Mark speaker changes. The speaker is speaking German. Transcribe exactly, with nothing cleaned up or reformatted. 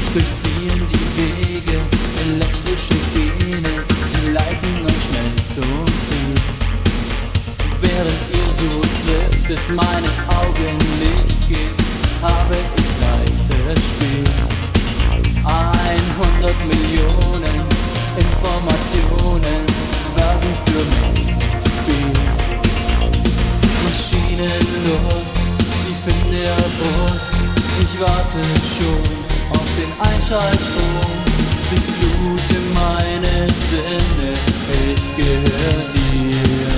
Speaker 1: durchziehen die Wege, elektrische Gene, sie leiten euch schnell zum Ziel. Während ihr so driftet, meine Augenlicht habe ich leichtes Spiel. hundert Millionen Informationen werden für mich nicht zu viel. Maschinenlust, tief in der Brust, ich warte schon auf den Einschaltstrom. Durchflute meine Sinne, ich gehör dir.